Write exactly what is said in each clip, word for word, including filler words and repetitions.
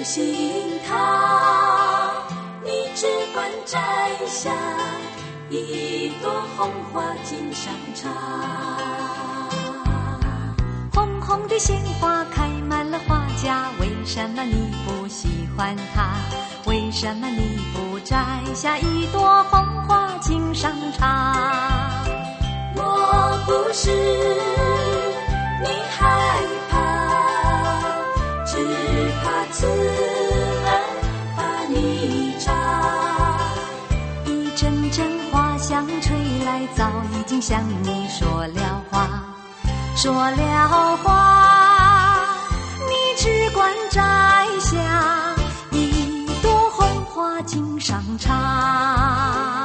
心它，你只管摘下一朵红花锦上插。 红红的鲜花开满了花架，为什么你不喜欢它？为什么你不摘下一朵红花锦上插？ 我不是你害怕，只怕刺儿把你扎。 一阵阵花香吹来，早已经向你说了话，说了话，你只管摘下一朵红花锦上插。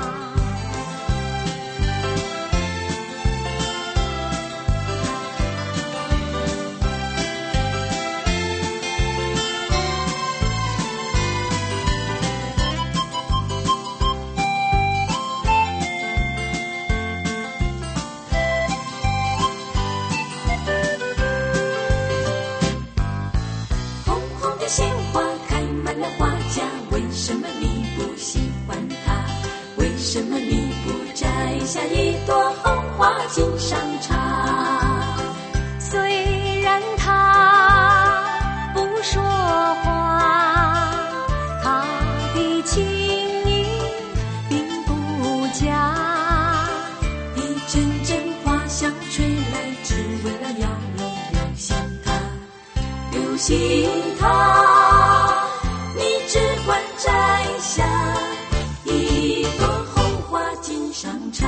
鲜花开满了花架，为什么你不喜欢它？为什么你不摘下一朵红花锦上插？ 虽然他不说话，他的情意并不假。 一阵阵花香吹来，只为了要你留心它，留心它。只管摘下一朵红花锦上插。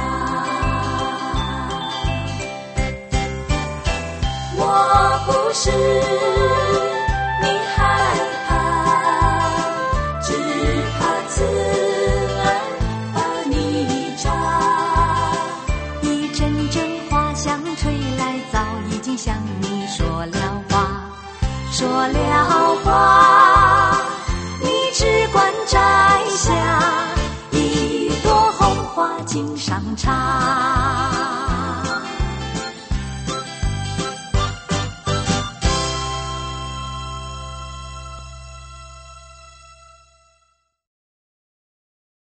我不是你害怕，只怕刺儿把你扎。 一阵阵花香吹来，早已经向你说了话，说了话，只管摘下一朵红花锦上插。